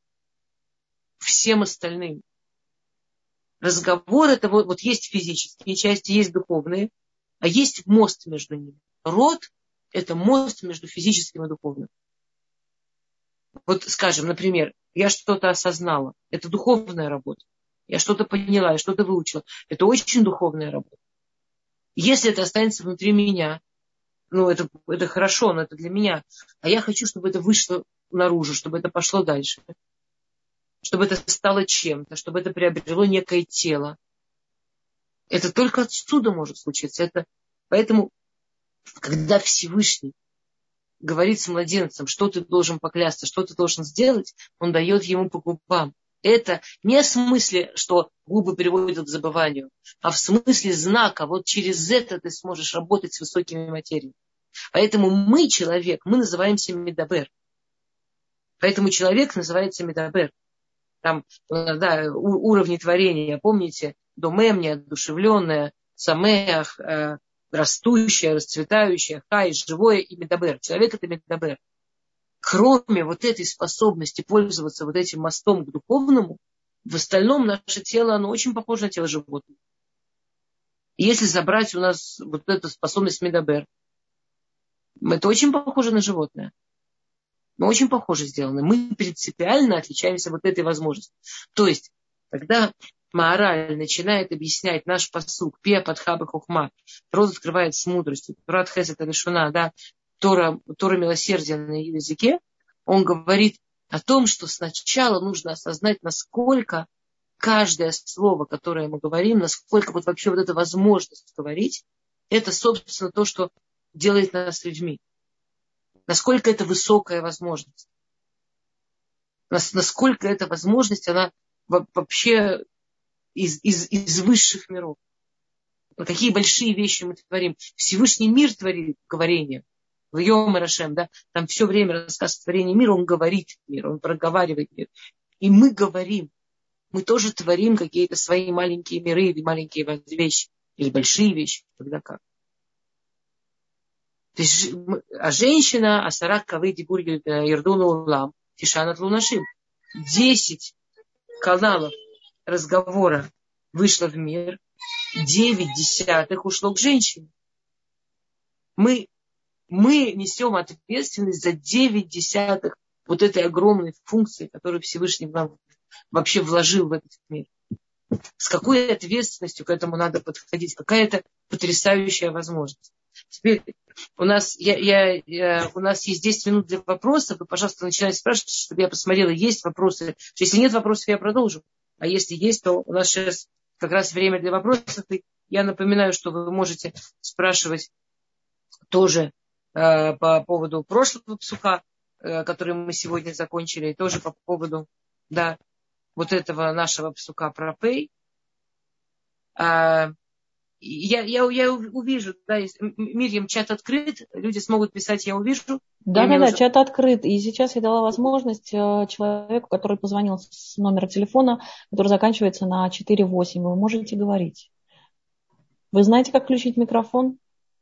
всем остальным. Разговор – это вот, вот есть физические части, есть духовные, а есть мост между ними. Род – это мост между физическим и духовным. Вот, скажем, например, я что-то осознала. Это духовная работа. Я что-то поняла, я что-то выучила. Это очень духовная работа. Если это останется внутри меня, ну, это, это хорошо, но это для меня. А я хочу, чтобы это вышло наружу, чтобы это пошло дальше. Чтобы это стало чем-то, чтобы это приобрело некое тело. Это только отсюда может случиться. Это... Поэтому, когда Всевышний говорит с младенцем, что ты должен поклясться, что ты должен сделать, он дает ему по губам. Это не в смысле, что губы приводят к забыванию, а в смысле знака. Вот через это ты сможешь работать с высокими материями. Поэтому мы, человек, мы называемся Медабер. Поэтому человек называется Медабер. Там, да, уровни творения, помните, домем, неодушевленное, самеах, э, растущее, расцветающее, хай, живое и Медабер. Человек это Медабер. Кроме вот этой способности пользоваться вот этим мостом к духовному, в остальном наше тело, оно очень похоже на тело животного. И если забрать у нас вот эту способность Медабер, это очень похоже на животное. Мы очень похоже сделаны. Мы принципиально отличаемся вот этой возможностью. То есть, когда Маораль начинает объяснять наш пасук, Пия Падхаба Хухма, рот открывает с мудростью, Турат Хесед Алишуна, да, Тора, Тора милосердия на языке, он говорит о том, что сначала нужно осознать, насколько каждое слово, которое мы говорим, насколько вот вообще вот эта возможность говорить, это, собственно, то, что делает нас людьми. Насколько это высокая возможность. Насколько эта возможность, она вообще из, из, из высших миров. Какие большие вещи мы творим. Всевышний мир творит говорение. В Йом Рашем, да, там все время рассказ о творении мира, он говорит мир, он проговаривает мир. И мы говорим. Мы тоже творим какие-то свои маленькие миры или маленькие вещи. Или большие вещи. Когда как. То есть, а женщина, асарак кавы дибур ердуну улам, тишанат лунашим. Десять каналов разговора вышло в мир, девять десятых ушло к женщине. Мы, мы несем ответственность за девять десятых вот этой огромной функции, которую Всевышний нам вообще вложил в этот мир. С какой ответственностью к этому надо подходить? Какая-то потрясающая возможность. Теперь у нас, я, я, я, у нас есть десять минут для вопросов. Вы, пожалуйста, начинайте спрашивать, чтобы я посмотрела, есть вопросы. Если нет вопросов, я продолжу. А если есть, то у нас сейчас как раз время для вопросов. И я напоминаю, что вы можете спрашивать тоже э, по поводу прошлого псуха, э, который мы сегодня закончили, и тоже по поводу, да, вот этого нашего псука про Пей. А, я, я, я увижу, да, Мирьям, чат открыт, люди смогут писать, я увижу. Да-да-да, уже... чат открыт. И сейчас я дала возможность человеку, который позвонил с номера телефона, который заканчивается на четыре восемь. Вы можете говорить. Вы знаете, как включить микрофон?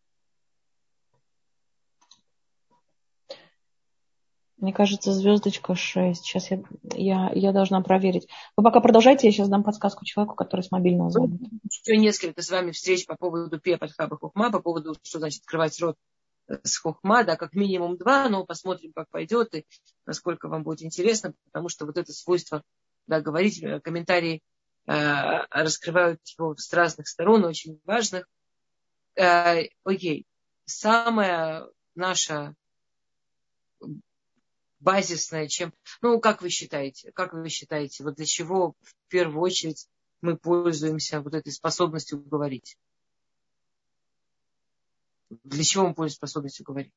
Мне кажется, звездочка шесть. Сейчас я, я, я должна проверить. Вы пока продолжайте, я сейчас дам подсказку человеку, который с мобильного звонит. Еще несколько с вами встреч по поводу Пия Падхаба Хухма, по поводу, что значит открывать рот с Хухма, да, как минимум два, но посмотрим, как пойдет и насколько вам будет интересно, потому что вот это свойство, да, говорить, комментарии э, раскрывают его с разных сторон, очень важных. Э, окей, самая наша базисное, чем... Ну, как вы считаете? Как вы считаете, вот для чего в первую очередь мы пользуемся вот этой способностью говорить? Для чего мы пользуемся способностью говорить?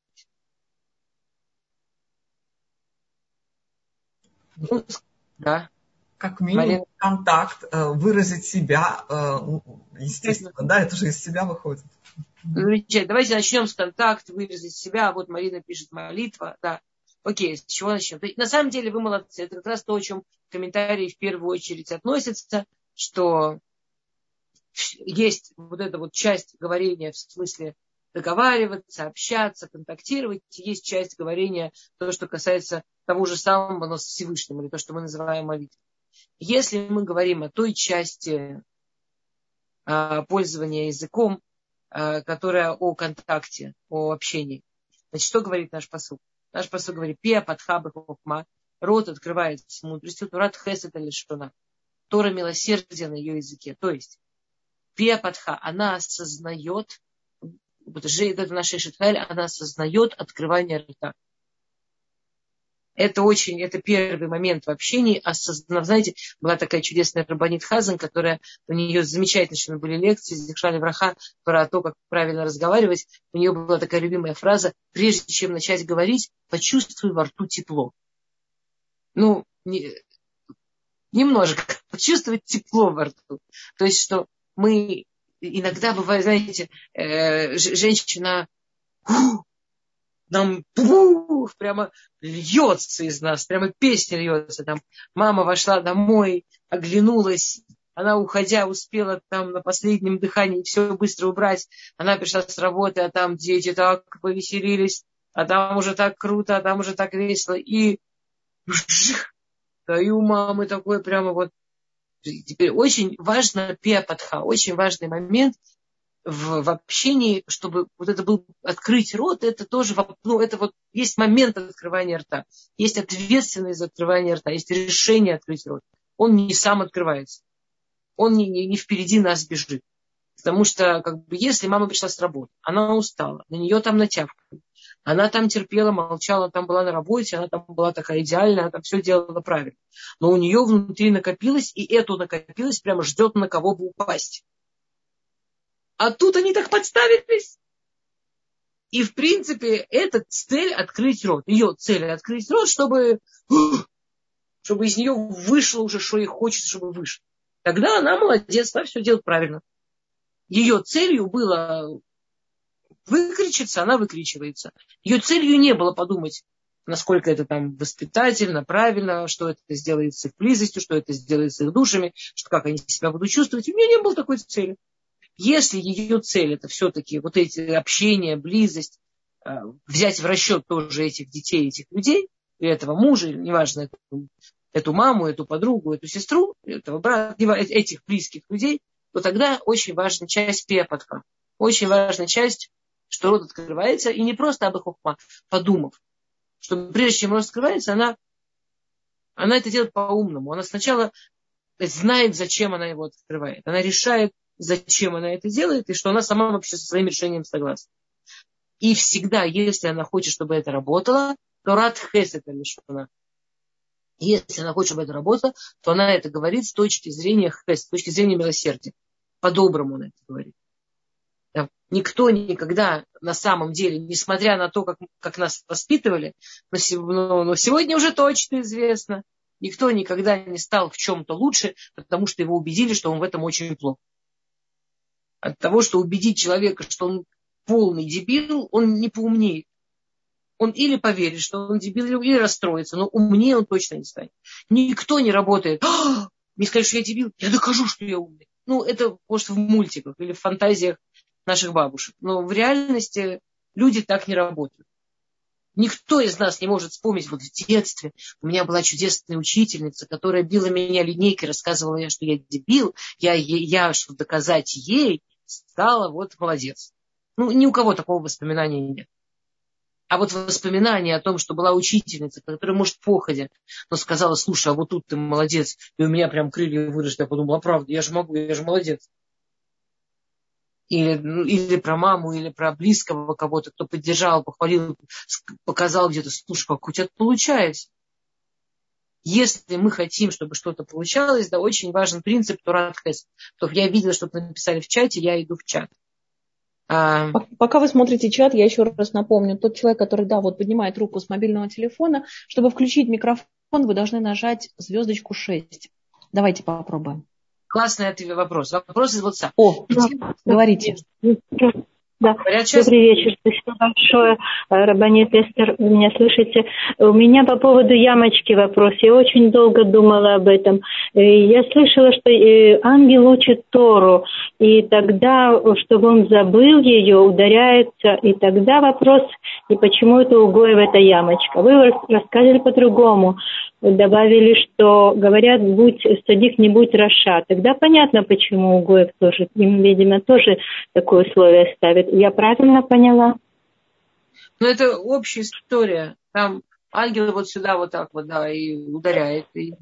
Ну, да. Как минимум, Марина. контакт, выразить себя, естественно, да, это же из себя выходит. Давайте начнем с контакта, выразить себя. Вот Марина пишет молитва, да. Окей, с чего начнем? На самом деле вы молодцы. Это как раз то, о чем комментарии в первую очередь относятся, что есть вот эта вот часть говорения в смысле договариваться, общаться, контактировать. Есть часть говорения, то, что касается того же самого, но с Всевышним, или то, что мы называем молитвой. Если мы говорим о той части а, пользования языком, а, которая о контакте, о общении, значит, что говорит наш пасук? Наш пасук говорит: «Пиа падха бехохма», рот открывается с мудростью, турат хесед лишона, Тора милосердия на ее языке. То есть, пиа падха, она осознает, это наша Шитхайль, она осознает открывание рта. Это очень, это первый момент в общении. Осознав, знаете, была такая чудесная Рабанит Хазан, которая, у нее замечательные были лекции, Зихшали Враха, про то, как правильно разговаривать. У нее была такая любимая фраза: прежде чем начать говорить, почувствуй во рту тепло. Ну, не, немножко почувствовать тепло во рту. То есть, что мы иногда бывает, знаете, э, женщина нам пух, прямо льется из нас, прямо песня льется. Там мама вошла домой, оглянулась, она, уходя, успела там на последнем дыхании все быстро убрать. Она пришла с работы, а там дети так повеселились, а там уже так круто, а там уже так весело. И да и у мамы такой прямо вот. Теперь очень важно пиа-падха, очень важный момент в, в общении, чтобы вот это был открыть рот, это тоже, ну, это вот есть момент открывания рта, есть ответственность за открывание рта, есть решение открыть рот. Он не сам открывается, он не, не, не впереди нас бежит. Потому что, как бы, если мама пришла с работы, она устала, на нее там натявкали, она там терпела, молчала, там была на работе, она там была такая идеальная, она там все делала правильно. Но у нее внутри накопилось, и это накопилось, прямо ждет, на кого бы упасть. А тут они так подставились. И, в принципе, это цель открыть рот. Ее цель открыть рот, чтобы, чтобы из нее вышло уже, что ей хочется, чтобы вышло. Тогда она молодец, она все делает правильно. Ее целью было выкричиться, она выкричивается. Ее целью не было подумать, насколько это там воспитательно, правильно, что это сделает с их близостью, что это сделает с их душами, что, как они себя будут чувствовать. У нее не было такой цели. Если ее цель это все-таки вот эти общения, близость, взять в расчет тоже этих детей, этих людей, и этого мужа, неважно, эту, эту маму, эту подругу, эту сестру, этого брата, этих близких людей, то тогда очень важная часть пиа-падха. Очень важная часть, что рот открывается, и не просто абы хохма, подумав, что прежде чем рот открывается, она, она это делает по-умному. Она сначала знает, зачем она его открывает. Она решает, зачем она это делает, и что она сама вообще со своим решением согласна. И всегда, если она хочет, чтобы это работало, то рад хес это лишона. Если она хочет, чтобы это работало, то она это говорит с точки зрения хес, с точки зрения милосердия. По-доброму она это говорит. Да. Никто никогда на самом деле, несмотря на то, как, как нас воспитывали, но, но сегодня уже точно известно, никто никогда не стал в чем-то лучше, потому что его убедили, что он в этом очень плохо. От того, что убедить человека, что он полный дебил, он не поумнеет. Он или поверит, что он дебил, или расстроится, но умнее он точно не станет. Никто не работает. А, мне скажут, что я дебил, я докажу, что я умный. Ну, это, может, в мультиках или в фантазиях наших бабушек. Но в реальности люди так не работают. Никто из нас не может вспомнить, вот в детстве у меня была чудесная учительница, которая била меня линейкой, рассказывала мне, что я дебил, я, я, я чтобы доказать ей, стала вот молодец. Ну, ни у кого такого воспоминания нет. А вот воспоминание о том, что была учительница, которая, может, походя, но сказала: слушай, а вот тут ты молодец, и у меня прям крылья выросли, я подумала: а правда, я же могу, я же молодец. или, ну, или про маму, или про близкого кого-то, кто поддержал, похвалил, показал где-то, слушай, как у тебя получается. Если мы хотим, чтобы что-то получалось, да, очень важен принцип Торат Хесед. То я видела, что-то написали в чате, я иду в чат. А... Пока вы смотрите чат, я еще раз напомню, тот человек, который, да, вот поднимает руку с мобильного телефона, чтобы включить микрофон, вы должны нажать звездочку шесть. Давайте попробуем. Классный ответ, вопрос. Вопрос из WhatsApp. О, да, говорите. Да. Добрый вечер, спасибо большое. Рабанит Эстер, вы меня слышите? У меня по поводу ямочки вопрос. Я очень долго думала об этом. Я слышала, что ангел учит Тору, и тогда, чтобы он забыл ее, ударяется, и тогда вопрос, и почему это у Гоев эта ямочка. Вы рассказали по-другому. Добавили, что говорят, будь садик, не будь раша. Тогда понятно, почему у Гоев тоже, им, видимо, тоже такое условие ставят. Я правильно поняла? Ну, это общая история. Там ангел вот сюда вот так вот, да, и ударяет. И,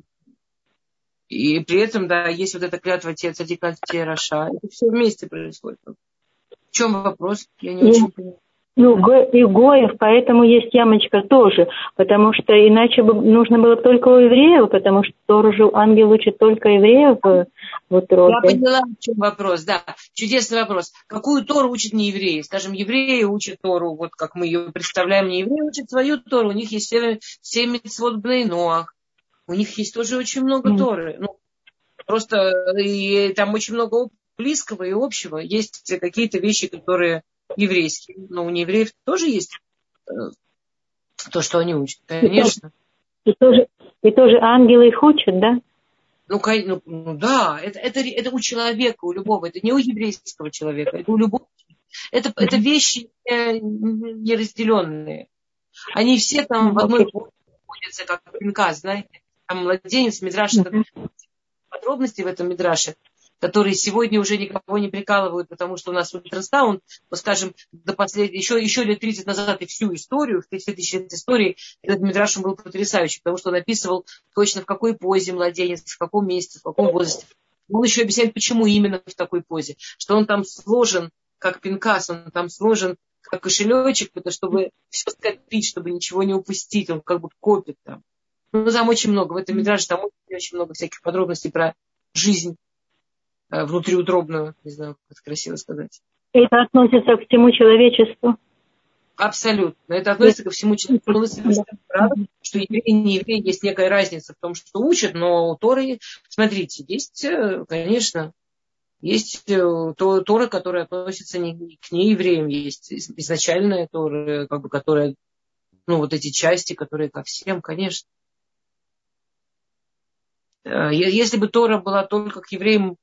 и при этом, да, есть вот эта клятва те садик, те раша. Это все вместе происходит. В чем вопрос? Я не и... очень понимаю. Ну, и Гоев, поэтому есть ямочка тоже, потому что иначе бы нужно было только у евреев, потому что Тору же ангел учит только евреев в утробе. Я поняла, в чем вопрос, да. Чудесный вопрос. Какую Тору учат не евреи? Скажем, евреи учат Тору, вот как мы ее представляем, не евреи учат свою Тору, у них есть семь мицвот бней Ноах, у них есть тоже очень много mm. Торы. Ну, просто и там очень много близкого и общего. Есть какие-то вещи, которые... еврейские, но у неевреев тоже есть э, то, что они учат, конечно. И тоже, и тоже ангелы их учат, да? Ну, ну, ну да, это, это, это у человека, у любого, это не у еврейского человека, это у любого. Это, mm-hmm. это вещи неразделенные. Они все там mm-hmm. в одной форме находятся, как пинка, знаете, там младенец, мидраш, mm-hmm. подробности в этом мидраше, которые сегодня уже никого не прикалывают, потому что у нас ультрасаунд, ну, скажем, до последнего, еще, еще лет тридцать назад и всю историю, в тридцать тысяч лет истории, этот мидраш был потрясающий, потому что он описывал точно в какой позе младенец, в каком месте, в каком возрасте. Он еще объясняет, почему именно в такой позе, что он там сложен, как пинкас, он там сложен, как кошелечек, это чтобы все скопить, чтобы ничего не упустить, он как бы копит там. Ну, там очень много, в этом мидраше там очень, очень много всяких подробностей про жизнь внутриутробную, не знаю, как это красиво сказать. Это относится к всему человечеству? Абсолютно. Это относится ко всему человечеству. Но вы совершенно правы, что евреи и не евреи есть некая разница в том, что учат, но у Торы, смотрите, есть, конечно, есть Тора, которая относится не к неевреям, есть изначальная Тора, как бы, которая, ну, вот эти части, которые ко всем, конечно. Если бы Тора была только к евреям,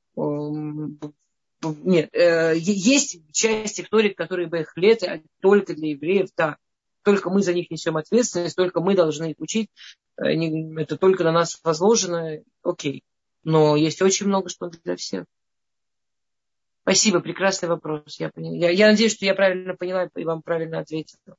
нет, есть части в Торе, которые бы их лет только для евреев, да. Только мы за них несем ответственность, только мы должны их учить. Это только на нас возложено, окей. Но есть очень много что для всех. Спасибо, прекрасный вопрос. Я, я, я надеюсь, что я правильно поняла и вам правильно ответила.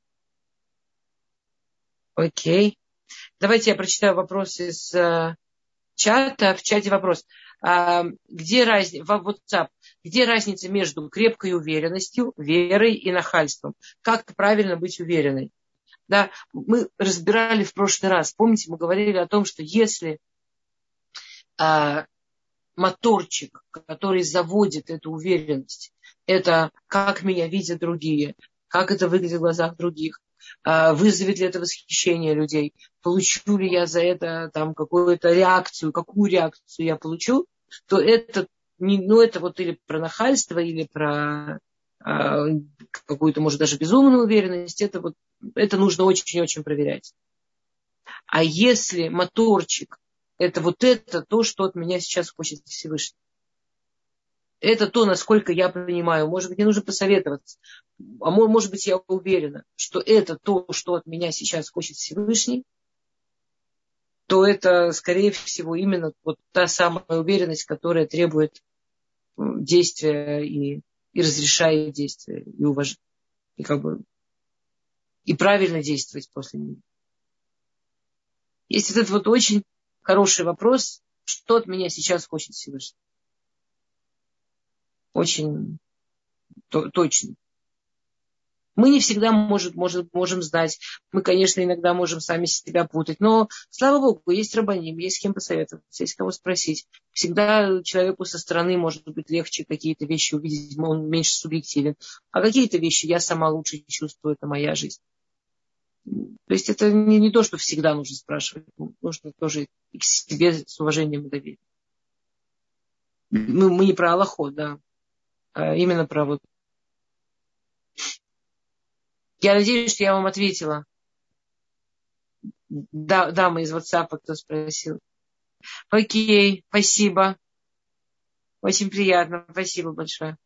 Окей. Давайте я прочитаю вопрос из чата. В чате вопрос. Где разница, в WhatsApp, где разница между крепкой уверенностью, верой и нахальством? Как правильно быть уверенной? Да, мы разбирали в прошлый раз. Помните, мы говорили о том, что если а, моторчик, который заводит эту уверенность, это как меня видят другие, как это выглядит в глазах других, а, вызовет ли это восхищение людей, получу ли я за это там какую-то реакцию, какую реакцию я получу, то это, ну, это вот или про нахальство, или про а, какую-то, может, даже безумную уверенность, это, вот, это нужно очень-очень проверять. А если моторчик, это вот это то, что от меня сейчас хочет Всевышний. Это то, насколько я понимаю. Может быть, мне нужно посоветоваться. А может быть, я уверена, что это то, что от меня сейчас хочет Всевышний, то это, скорее всего, именно вот та самая уверенность, которая требует действия и, и разрешает действия, и уважать, и как бы и правильно действовать после него. Есть этот вот очень хороший вопрос, что от меня сейчас хочет Всевышний. Очень то, точно. Мы не всегда может, может, можем знать. Мы, конечно, иногда можем сами себя путать. Но, слава Богу, есть рабаним, есть с кем посоветоваться, есть кого спросить. Всегда человеку со стороны может быть легче какие-то вещи увидеть, он меньше субъективен. А какие-то вещи я сама лучше чувствую, это моя жизнь. То есть это не, не то, что всегда нужно спрашивать. Нужно тоже и к себе с уважением и доверием. Мы, мы не про Аллаху, да, а именно про вот. Я надеюсь, что я вам ответила. Да, дама из WhatsApp, кто спросил. Окей, спасибо. Очень приятно. Спасибо большое.